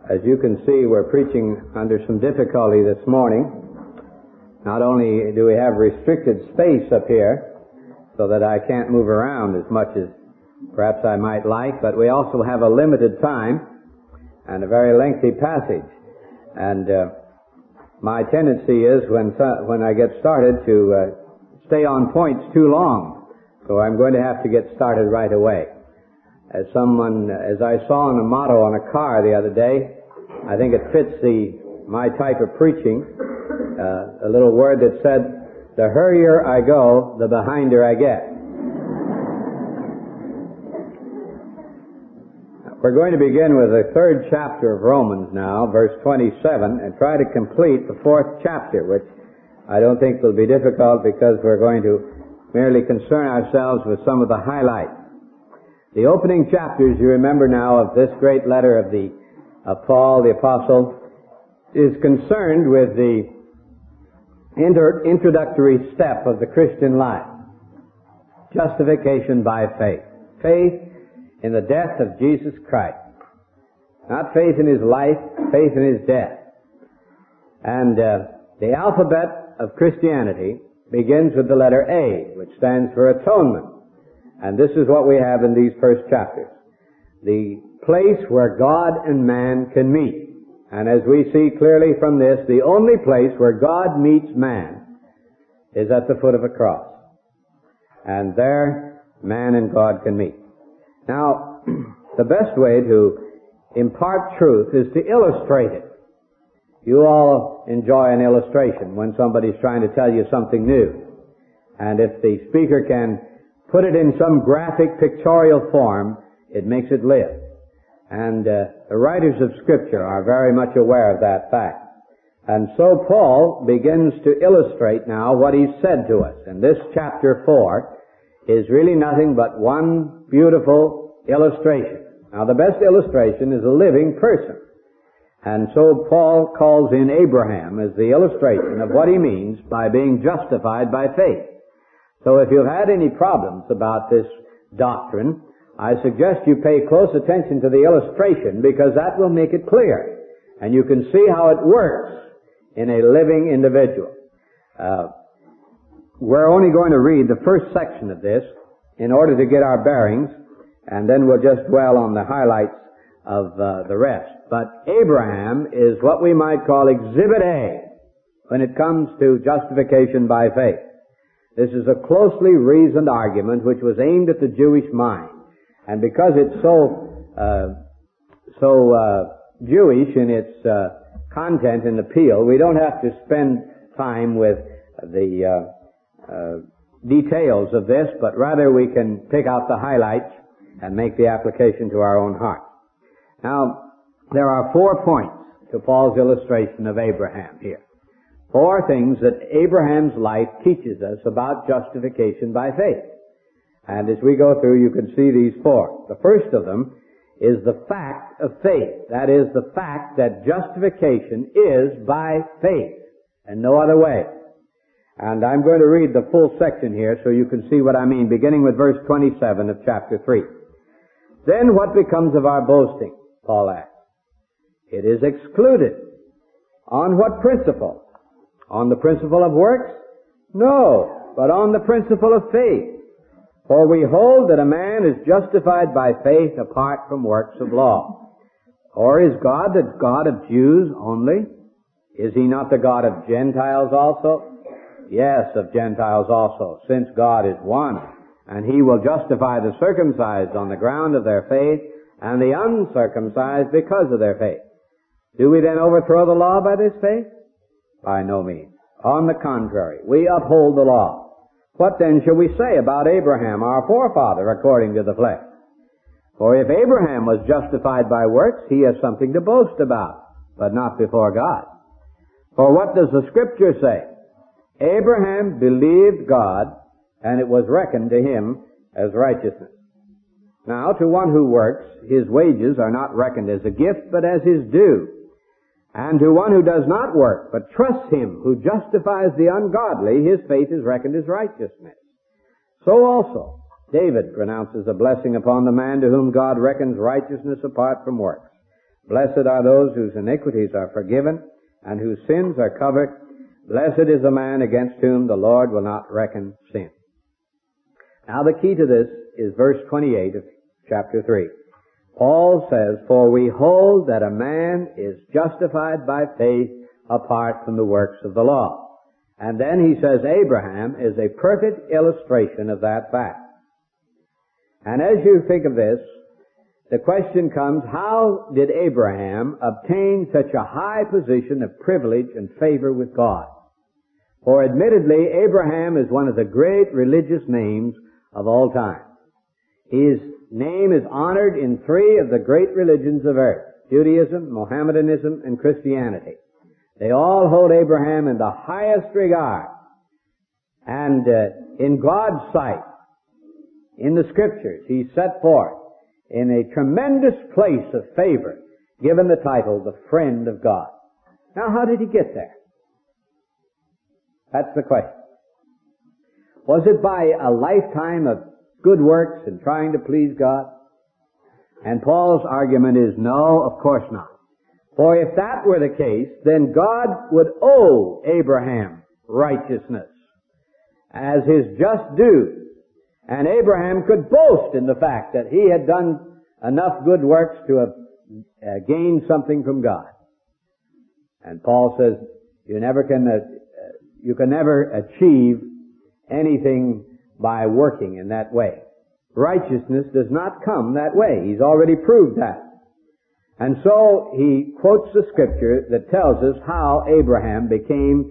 As you can see, we're preaching under some difficulty this morning. Not only do we have restricted space up here so that I can't move around as much as perhaps I might like, but we also have a limited time and a very lengthy passage. And my tendency is when I get started to stay on points too long. So I'm going to have to get started right away. As I saw on a motto on a car the other day, I think it fits my type of preaching, a little word that said, the hurrier I go, the behinder I get. We're going to begin with the third chapter of Romans now, verse 27, and try to complete the fourth chapter, which I don't think will be difficult because we're going to merely concern ourselves with some of the highlights. The opening chapters, you remember now, of this great letter of Paul the Apostle is concerned with the introductory step of the Christian life. Justification by faith. Faith in the death of Jesus Christ. Not faith in His life, faith in His death. And the alphabet of Christianity begins with the letter A, which stands for atonement. And this is what we have in these first chapters. The place where God and man can meet. And as we see clearly from this, the only place where God meets man is at the foot of a cross. And there, man and God can meet. Now, the best way to impart truth is to illustrate it. You all enjoy an illustration when somebody's trying to tell you something new. And if the speaker can put it in some graphic pictorial form, it makes it live. And the writers of Scripture are very much aware of that fact. And so Paul begins to illustrate now what he's said to us. And this chapter 4 is really nothing but one beautiful illustration. Now the best illustration is a living person. And so Paul calls in Abraham as the illustration of what he means by being justified by faith. So if you've had any problems about this doctrine, I suggest you pay close attention to the illustration because that will make it clear. And you can see how it works in a living individual. We're only going to read the first section of this in order to get our bearings, and then we'll just dwell on the highlights of the rest. But Abraham is what we might call Exhibit A when it comes to justification by faith. This is a closely reasoned argument which was aimed at the Jewish mind. And because it's so Jewish in its content and appeal, we don't have to spend time with the details of this, but rather we can pick out the highlights and make the application to our own heart. Now, there are 4 points to Paul's illustration of Abraham here. 4 things that Abraham's life teaches us about justification by faith. And as we go through, you can see these 4. The first of them is the fact of faith. That is, the fact that justification is by faith and no other way. And I'm going to read the full section here so you can see what I mean, beginning with verse 27 of chapter 3. Then what becomes of our boasting? Paul asks. It is excluded. On what principle? On the principle of works? No, but on the principle of faith. For we hold that a man is justified by faith apart from works of law. Or is God the God of Jews only? Is He not the God of Gentiles also? Yes, of Gentiles also, since God is one, and He will justify the circumcised on the ground of their faith, and the uncircumcised because of their faith. Do we then overthrow the law by this faith? By no means. On the contrary, we uphold the law. What then shall we say about Abraham, our forefather, according to the flesh? For if Abraham was justified by works, he has something to boast about, but not before God. For what does the Scripture say? Abraham believed God, and it was reckoned to him as righteousness. Now, to one who works, his wages are not reckoned as a gift, but as his due. And to one who does not work, but trusts Him who justifies the ungodly, his faith is reckoned as righteousness. So also, David pronounces a blessing upon the man to whom God reckons righteousness apart from works. Blessed are those whose iniquities are forgiven and whose sins are covered. Blessed is the man against whom the Lord will not reckon sin. Now the key to this is verse 28 of chapter 3. Paul says, for we hold that a man is justified by faith apart from the works of the law. And then he says Abraham is a perfect illustration of that fact. And as you think of this, the question comes, how did Abraham obtain such a high position of privilege and favor with God? For admittedly, Abraham is one of the great religious names of all time. His name is honored in three of the great religions of earth, Judaism, Mohammedanism, and Christianity. They all hold Abraham in the highest regard. And in God's sight, in the Scriptures, he's set forth in a tremendous place of favor, given the title, the friend of God. Now, how did he get there? That's the question. Was it by a lifetime of good works and trying to please God? And Paul's argument is no, of course not. For if that were the case, then God would owe Abraham righteousness as his just due. And Abraham could boast in the fact that he had done enough good works to have gained something from God. And Paul says you can never achieve anything by working in that way. Righteousness does not come that way. He's already proved that. And so he quotes the scripture that tells us how Abraham gained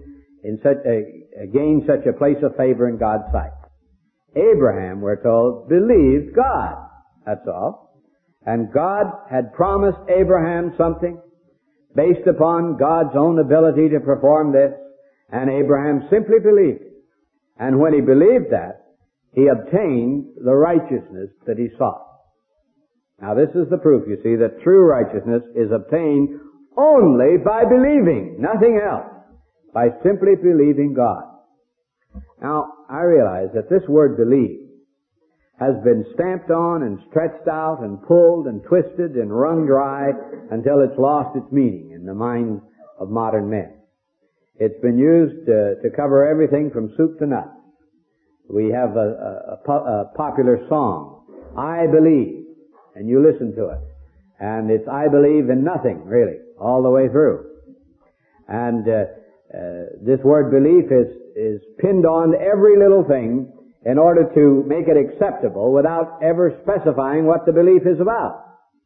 such a place of favor in God's sight. Abraham, we're told, believed God. That's all. And God had promised Abraham something based upon God's own ability to perform this, and Abraham simply believed it. And when he believed that, he obtained the righteousness that he sought. Now this is the proof, you see, that true righteousness is obtained only by believing, nothing else, by simply believing God. Now, I realize that this word believe has been stamped on and stretched out and pulled and twisted and wrung dry until it's lost its meaning in the minds of modern men. It's been used to cover everything from soup to nuts. We have a popular song, I Believe, and you listen to it. And it's I believe in nothing, really, all the way through. And this word belief is pinned on every little thing in order to make it acceptable without ever specifying what the belief is about.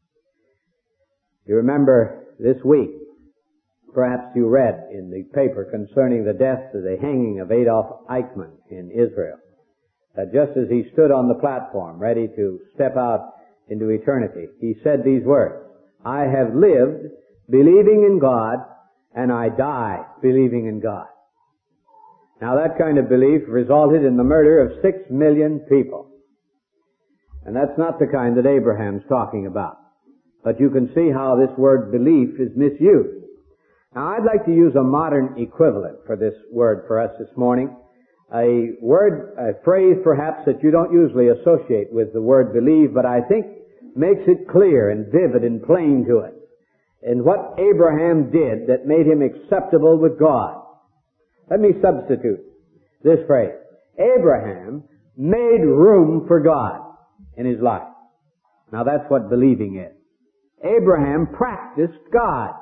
You remember this week, perhaps you read in the paper concerning the death of the hanging of Adolf Eichmann in Israel, that just as he stood on the platform ready to step out into eternity, he said these words, I have lived believing in God, and I die believing in God. Now that kind of belief resulted in the murder of 6 million people. And that's not the kind that Abraham's talking about. But you can see how this word belief is misused. Now I'd like to use a modern equivalent for this word for us this morning. A phrase perhaps that you don't usually associate with the word believe, but I think makes it clear and vivid and plain to us. And what Abraham did that made him acceptable with God. Let me substitute this phrase. Abraham made room for God in his life. Now that's what believing is. Abraham practiced God.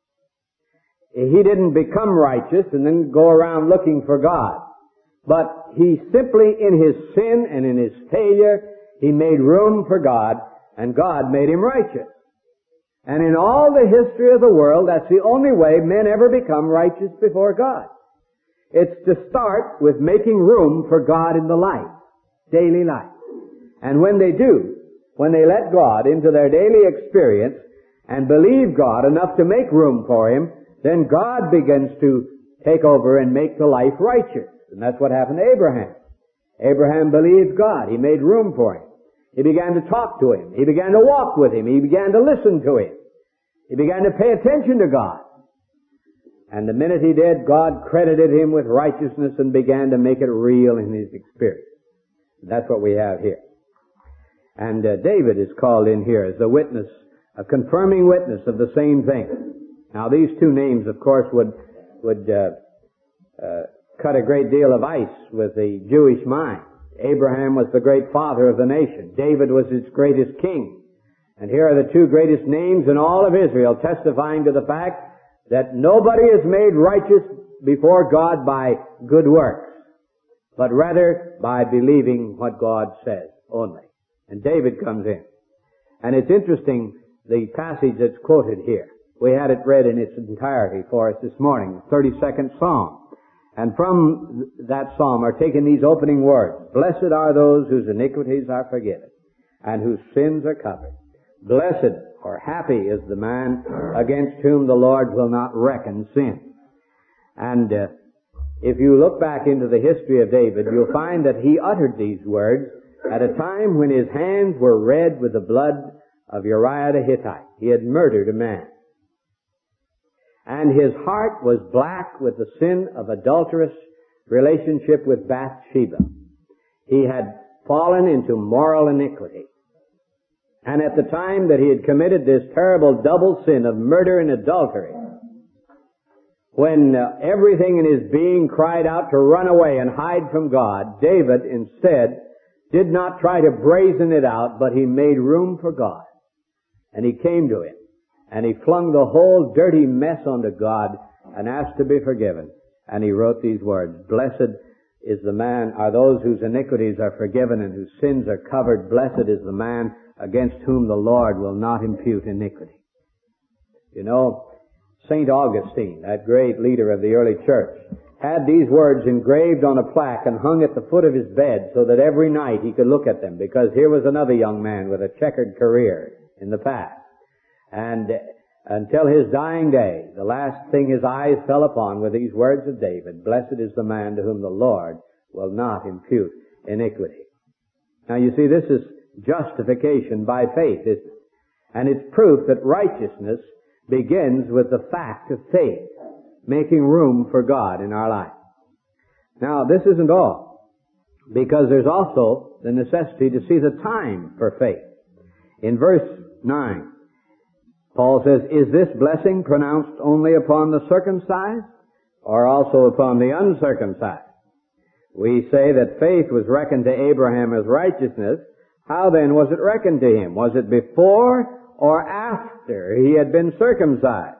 He didn't become righteous and then go around looking for God. But he simply, in his sin and in his failure, he made room for God, and God made him righteous. And in all the history of the world, that's the only way men ever become righteous before God. It's to start with making room for God in the life, daily life. And when they do, when they let God into their daily experience and believe God enough to make room for Him, then God begins to take over and make the life righteous. And that's what happened to Abraham. Abraham believed God. He made room for Him. He began to talk to Him. He began to walk with Him. He began to listen to Him. He began to pay attention to God. And the minute he did, God credited him with righteousness and began to make it real in his experience. That's what we have here. And David is called in here as the witness a confirming witness of the same thing. Now these two names, of course, would cut a great deal of ice with the Jewish mind. Abraham was the great father of the nation. David was its greatest king. And here are the two greatest names in all of Israel, testifying to the fact that nobody is made righteous before God by good works, but rather by believing what God says only. And David comes in. And it's interesting, the passage that's quoted here. We had it read in its entirety for us this morning, the 32nd Psalm. And from that psalm are taken these opening words: Blessed are those whose iniquities are forgiven, and whose sins are covered. Blessed or happy is the man against whom the Lord will not reckon sin. And if you look back into the history of David, you'll find that he uttered these words at a time when his hands were red with the blood of Uriah the Hittite. He had murdered a man. And his heart was black with the sin of adulterous relationship with Bathsheba. He had fallen into moral iniquity. And at the time that he had committed this terrible double sin of murder and adultery, when everything in his being cried out to run away and hide from God, David instead did not try to brazen it out, but he made room for God. And he came to him. And he flung the whole dirty mess onto God and asked to be forgiven. And he wrote these words: Blessed is the man, are those whose iniquities are forgiven and whose sins are covered. Blessed is the man against whom the Lord will not impute iniquity. You know, St. Augustine, that great leader of the early church, had these words engraved on a plaque and hung at the foot of his bed so that every night he could look at them, because here was another young man with a checkered career in the past. And until his dying day, the last thing his eyes fell upon were these words of David: Blessed is the man to whom the Lord will not impute iniquity. Now you see, this is justification by faith, isn't it? And it's proof that righteousness begins with the fact of faith, making room for God in our life. Now this isn't all, because there's also the necessity to see the time for faith. In verse 9, Paul says, Is this blessing pronounced only upon the circumcised, or also upon the uncircumcised? We say that faith was reckoned to Abraham as righteousness. How then was it reckoned to him? Was it before or after he had been circumcised?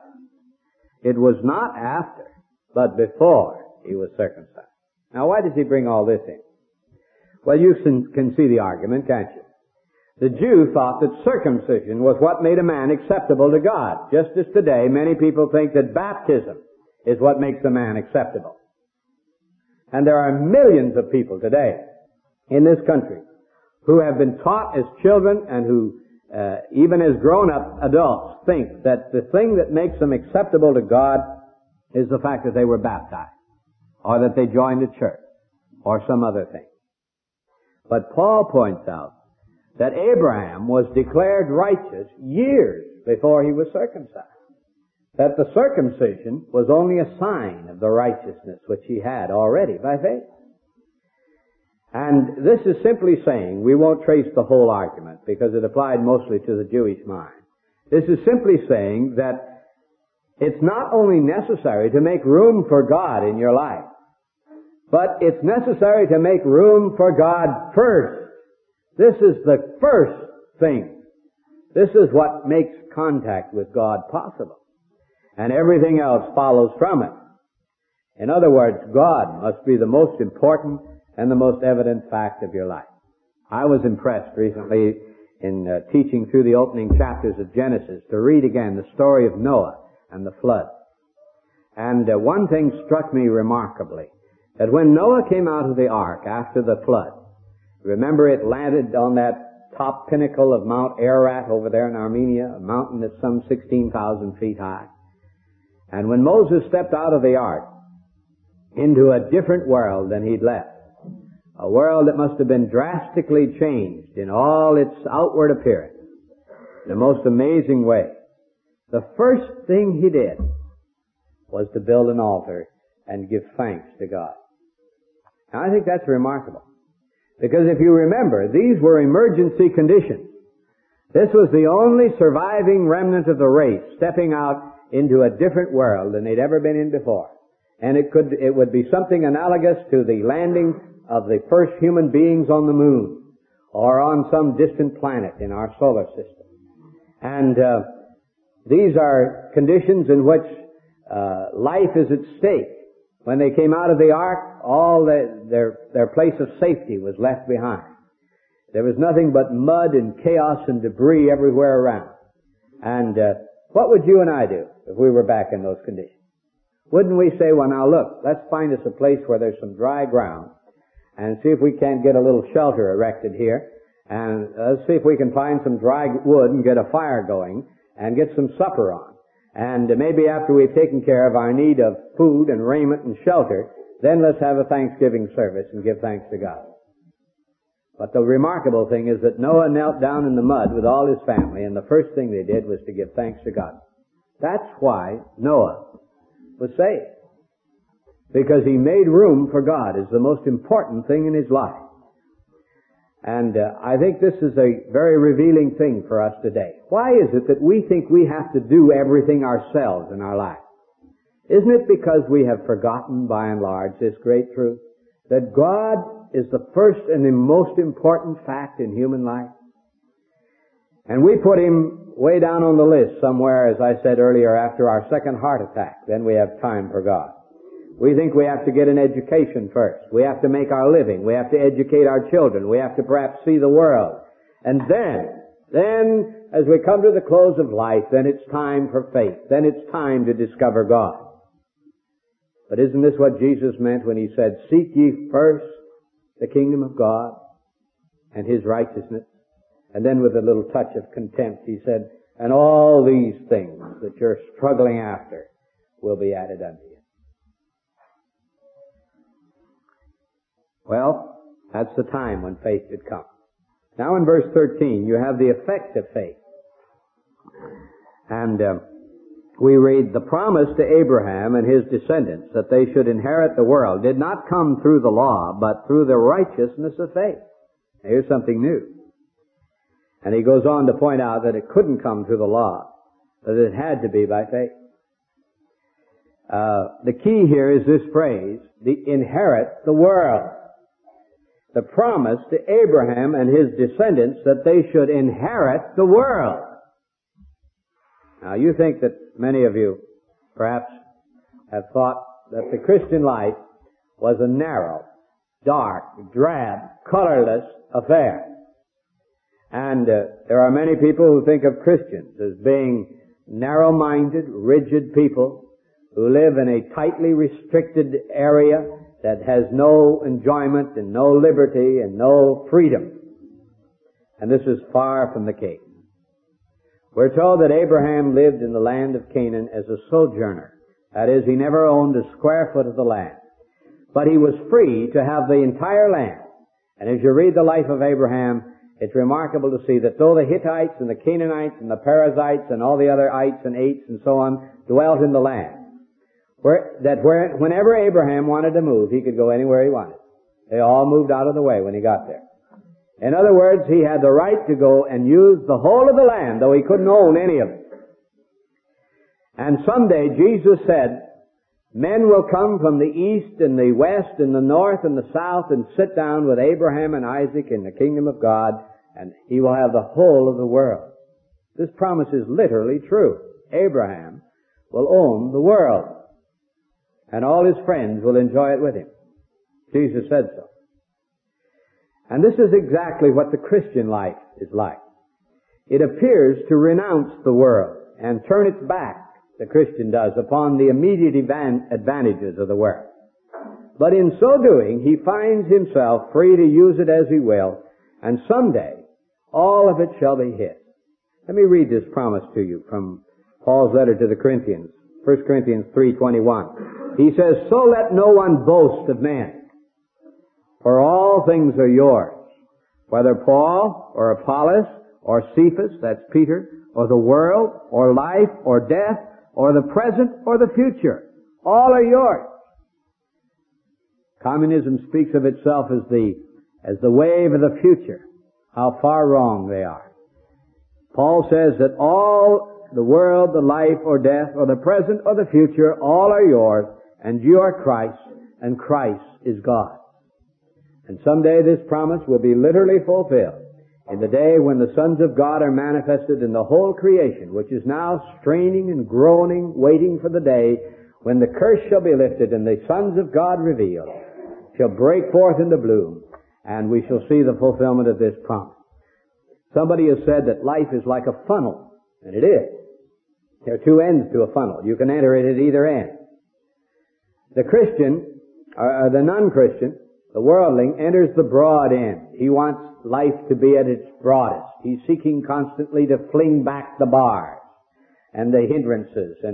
It was not after, but before he was circumcised. Now why does he bring all this in? Well, you can see the argument, can't you? The Jew thought that circumcision was what made a man acceptable to God, just as today many people think that baptism is what makes a man acceptable. And there are millions of people today in this country who have been taught as children and who, even as grown-up adults, think that the thing that makes them acceptable to God is the fact that they were baptized, or that they joined a church, or some other thing. But Paul points out that Abraham was declared righteous years before he was circumcised. That the circumcision was only a sign of the righteousness which he had already by faith. And this is simply saying, we won't trace the whole argument because it applied mostly to the Jewish mind. This is simply saying that it's not only necessary to make room for God in your life, but it's necessary to make room for God first. This is the first thing. This is what makes contact with God possible. And everything else follows from it. In other words, God must be the most important and the most evident fact of your life. I was impressed recently in teaching through the opening chapters of Genesis to read again the story of Noah and the flood. And one thing struck me remarkably, that when Noah came out of the ark after the flood, remember it landed on that top pinnacle of Mount Ararat over there in Armenia, a mountain that's some 16,000 feet high. And when Moses stepped out of the ark into a different world than he'd left, a world that must have been drastically changed in all its outward appearance, in a most amazing way, the first thing he did was to build an altar and give thanks to God. Now I think that's remarkable. Because if you remember, these were emergency conditions. This was the only surviving remnant of the race stepping out into a different world than they'd ever been in before. And it would be something analogous to the landing of the first human beings on the moon or on some distant planet in our solar system. And these are conditions in which life is at stake. When they came out of the ark, all their place of safety was left behind. There was nothing but mud and chaos and debris everywhere around. And what would you and I do if we were back in those conditions? Wouldn't we say, well, now look, let's find us a place where there's some dry ground and see if we can't get a little shelter erected here, and let's see if we can find some dry wood and get a fire going and get some supper on. And maybe after we've taken care of our need of food and raiment and shelter, then let's have a Thanksgiving service and give thanks to God. But the remarkable thing is that Noah knelt down in the mud with all his family, and the first thing they did was to give thanks to God. That's why Noah was saved. Because he made room for God is the most important thing in his life. And I think this is a very revealing thing for us today. Why is it that we think we have to do everything ourselves in our life? Isn't it because we have forgotten, by and large, this great truth? That God is the first and the most important fact in human life? And we put him way down on the list somewhere, as I said earlier, after our second heart attack. Then we have time for God. We think we have to get an education first. We have to make our living. We have to educate our children. We have to perhaps see the world. And then, as we come to the close of life, then it's time for faith. Then it's time to discover God. But isn't this what Jesus meant when he said, seek ye first the kingdom of God and his righteousness? And then with a little touch of contempt, he said, and all these things that you're struggling after will be added unto you. Well, that's the time when faith should come. Now in verse 13, you have the effect of faith. And we read, the promise to Abraham and his descendants that they should inherit the world did not come through the law, but through the righteousness of faith. Now, here's something new. And he goes on to point out that it couldn't come through the law, that it had to be by faith. The key here is this phrase, inherit the world. The promise to Abraham and his descendants that they should inherit the world. Now, you think that many of you perhaps have thought that the Christian life was a narrow, dark, drab, colorless affair. And there are many people who think of Christians as being narrow-minded, rigid people who live in a tightly restricted area that has no enjoyment and no liberty and no freedom. And this is far from the case. We're told that Abraham lived in the land of Canaan as a sojourner. That is, he never owned a square foot of the land. But he was free to have the entire land. And as you read the life of Abraham, it's remarkable to see that though the Hittites and the Canaanites and the Perizzites and all the other ites and ates and so on dwelt in the land, whenever Abraham wanted to move, he could go anywhere he wanted. They all moved out of the way when he got there. In other words, he had the right to go and use the whole of the land, though he couldn't own any of it. And someday Jesus said, men will come from the east and the west and the north and the south and sit down with Abraham and Isaac in the kingdom of God, and he will have the whole of the world. This promise is literally true. Abraham will own the world, and all his friends will enjoy it with him. Jesus said so. And this is exactly what the Christian life is like. It appears to renounce the world and turn its back, the Christian does, upon the immediate advantages of the world. But in so doing, he finds himself free to use it as he will, and someday all of it shall be his. Let me read this promise to you from Paul's letter to the Corinthians, 1 Corinthians 3:21. He says, so let no one boast of men, for all things are yours, whether Paul or Apollos or Cephas, that's Peter, or the world or life or death or the present or the future. All are yours. Communism speaks of itself as the wave of the future. How far wrong they are. Paul says that all the world, the life or death, or the present or the future, all are yours, and you are Christ, and Christ is God. And someday this promise will be literally fulfilled in the day when the sons of God are manifested in the whole creation, which is now straining and groaning, waiting for the day when the curse shall be lifted and the sons of God revealed, shall break forth into bloom, and we shall see the fulfillment of this promise. Somebody has said that life is like a funnel, and it is. There are two ends to a funnel. You can enter it at either end. The Christian, or the non-Christian, the worldling, enters the broad end. He wants life to be at its broadest. He's seeking constantly to fling back the bars and the hindrances and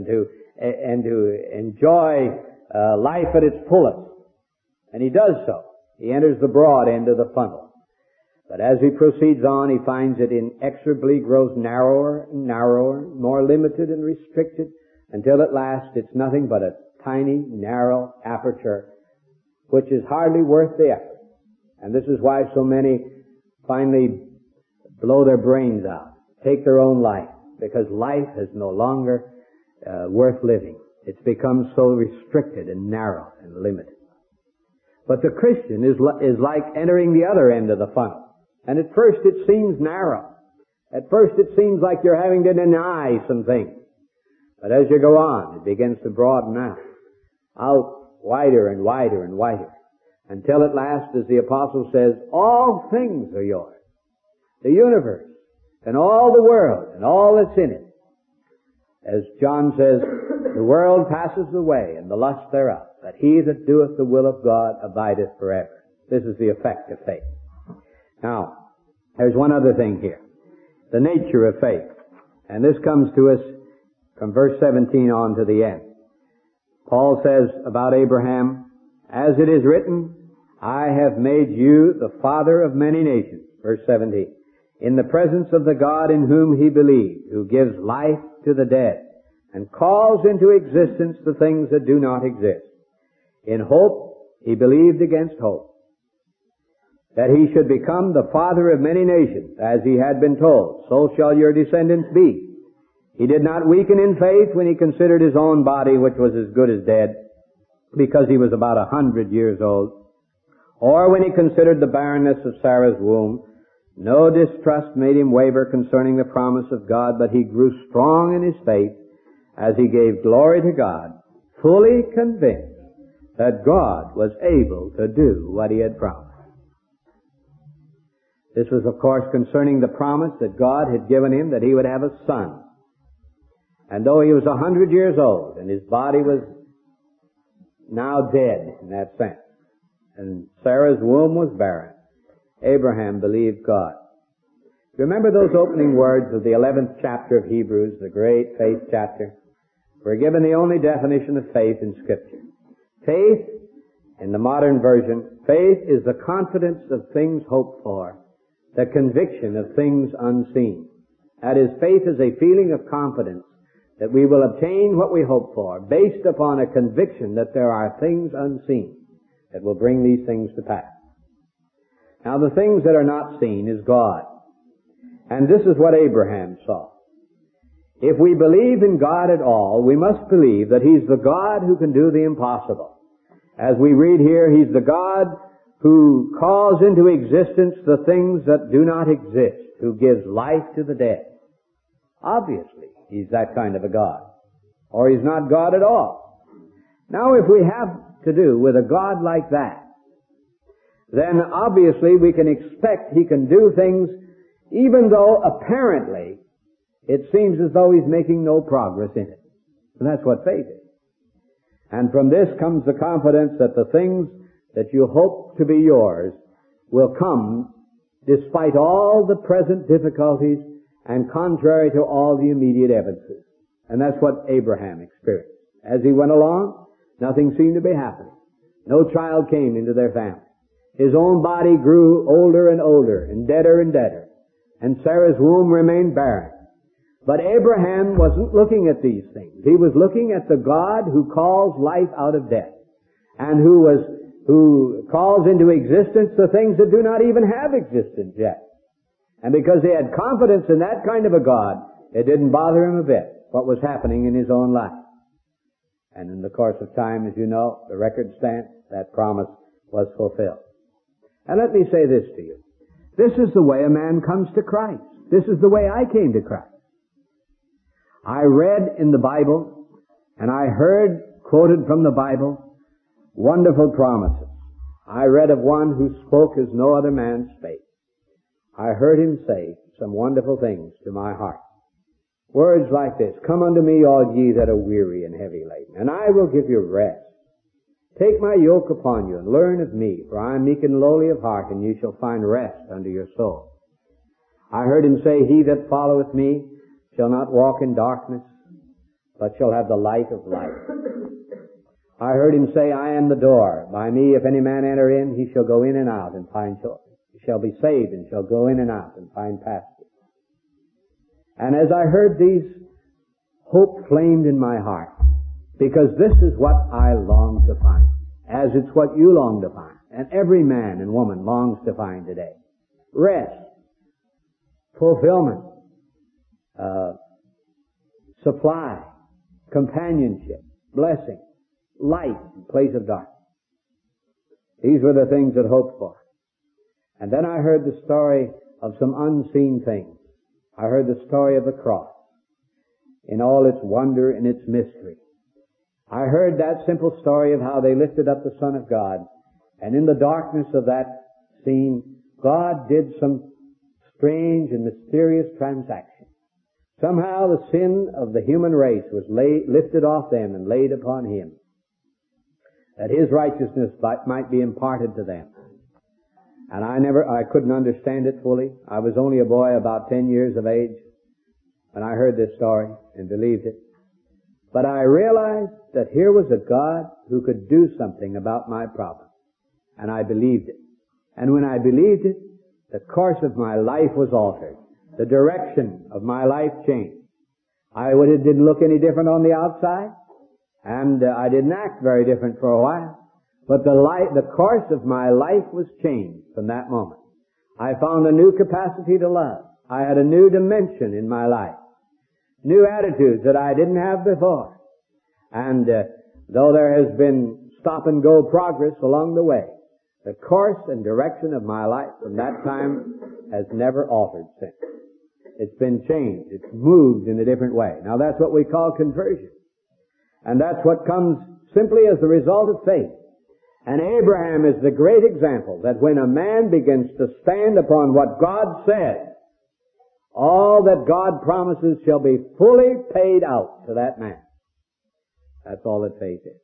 to enjoy life at its fullest. And he does so. He enters the broad end of the funnel. But as he proceeds on, he finds it inexorably grows narrower and narrower, more limited and restricted, until at last it's nothing but a tiny, narrow aperture, which is hardly worth the effort. And this is why so many finally blow their brains out, take their own life, because life is no longer worth living. It's become so restricted and narrow and limited. But the Christian is like entering the other end of the funnel. And at first it seems narrow. At first it seems like you're having to deny some things. But as you go on, it begins to broaden out wider and wider and wider, until at last, as the apostle says, all things are yours. The universe and all the world and all that's in it. As John says, the world passes away and the lust thereof, but he that doeth the will of God abideth forever. This is the effect of faith. Now, there's one other thing here. The nature of faith. And this comes to us from verse 17 on to the end. Paul says about Abraham, as it is written, I have made you the father of many nations. Verse 17. In the presence of the God in whom he believed, who gives life to the dead, and calls into existence the things that do not exist. In hope, he believed against hope, that he should become the father of many nations, as he had been told, so shall your descendants be. He did not weaken in faith when he considered his own body, which was as good as dead, because he was about 100 years old, or when he considered the barrenness of Sarah's womb. No distrust made him waver concerning the promise of God, but he grew strong in his faith as he gave glory to God, fully convinced that God was able to do what he had promised. This was, of course, concerning the promise that God had given him that he would have a son. And though he was 100 years old and his body was now dead in that sense, and Sarah's womb was barren, Abraham believed God. Remember those opening words of the 11th chapter of Hebrews, the great faith chapter? We're given the only definition of faith in Scripture. Faith, in the modern version, faith is the confidence of things hoped for, the conviction of things unseen. That is, faith is a feeling of confidence that we will obtain what we hope for, based upon a conviction that there are things unseen that will bring these things to pass. Now, the things that are not seen is God. And this is what Abraham saw. If we believe in God at all, we must believe that he's the God who can do the impossible. As we read here, he's the God who calls into existence the things that do not exist, who gives life to the dead. Obviously, he's that kind of a God. Or he's not God at all. Now, if we have to do with a God like that, then obviously we can expect he can do things even though apparently it seems as though he's making no progress in it. And that's what faith is. And from this comes the confidence that the things that you hope to be yours will come despite all the present difficulties and contrary to all the immediate evidences. And that's what Abraham experienced. As he went along, nothing seemed to be happening. No child came into their family. His own body grew older and older and deader, and Sarah's womb remained barren. But Abraham wasn't looking at these things. He was looking at the God who calls life out of death, and who calls into existence the things that do not even have existence yet. And because he had confidence in that kind of a God, it didn't bother him a bit what was happening in his own life. And in the course of time, as you know, the record stands, that promise was fulfilled. And let me say this to you. This is the way a man comes to Christ. This is the way I came to Christ. I read in the Bible, and I heard quoted from the Bible wonderful promises. I read of one who spoke as no other man spake. I heard him say some wonderful things to my heart. Words like this, "Come unto me, all ye that are weary and heavy laden, and I will give you rest. Take my yoke upon you and learn of me, for I am meek and lowly of heart, and you shall find rest unto your soul." I heard him say, "He that followeth me shall not walk in darkness, but shall have the light of life." I heard him say, "I am the door. By me, if any man enter in, he shall go in and out and find joy. He shall be saved and shall go in and out and find pasture." And as I heard these, hope flamed in my heart, because this is what I long to find, as it's what you long to find, and every man and woman longs to find today. Rest, fulfillment, supply, companionship, blessing, light in place of darkness. These were the things that hoped for. And then I heard the story of some unseen things. I heard the story of the cross in all its wonder and its mystery. I heard that simple story of how they lifted up the Son of God, and in the darkness of that scene, God did some strange and mysterious transaction. Somehow the sin of the human race was lifted off them and laid upon him, that his righteousness might be imparted to them. And I couldn't understand it fully. I was only a boy about 10 years of age when I heard this story and believed it. But I realized that here was a God who could do something about my problem. And I believed it. And when I believed it, the course of my life was altered. The direction of my life changed. It didn't look any different on the outside, and I didn't act very different for a while. But the course of my life was changed from that moment. I found a new capacity to love. I had a new dimension in my life. New attitudes that I didn't have before. And though there has been stop and go progress along the way, the course and direction of my life from that time has never altered since. It's been changed. It's moved in a different way. Now that's what we call conversion. And that's what comes simply as the result of faith. And Abraham is the great example that when a man begins to stand upon what God said, all that God promises shall be fully paid out to that man. That's all that faith is.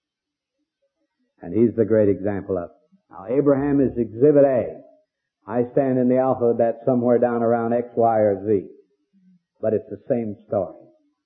And he's the great example of it. Now Abraham is exhibit A. I stand in the alphabet somewhere down around X, Y, or Z. But it's the same story.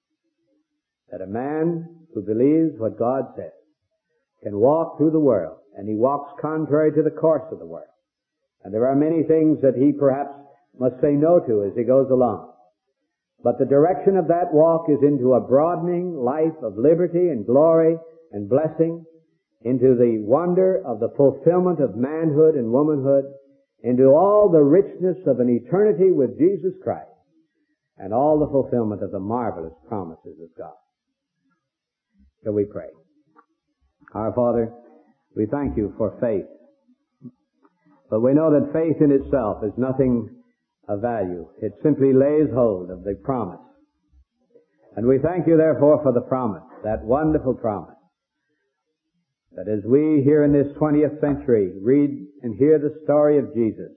That a man who believes what God says can walk through the world, and he walks contrary to the course of the world. And there are many things that he perhaps must say no to as he goes along. But the direction of that walk is into a broadening life of liberty and glory and blessing, into the wonder of the fulfillment of manhood and womanhood, into all the richness of an eternity with Jesus Christ, and all the fulfillment of the marvelous promises of God. Shall we pray? Our Father, we thank you for faith. But we know that faith in itself is nothing of value. It simply lays hold of the promise. And we thank you, therefore, for the promise, that wonderful promise, that as we here in this 20th century read and hear the story of Jesus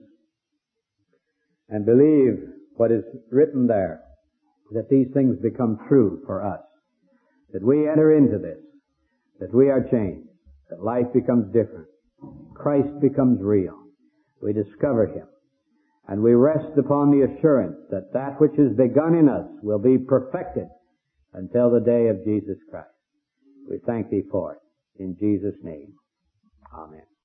and believe what is written there, that these things become true for us, that we enter into this, that we are changed, that life becomes different, Christ becomes real, we discover Him, and we rest upon the assurance that that which is begun in us will be perfected until the day of Jesus Christ. We thank Thee for it. In Jesus' name, amen.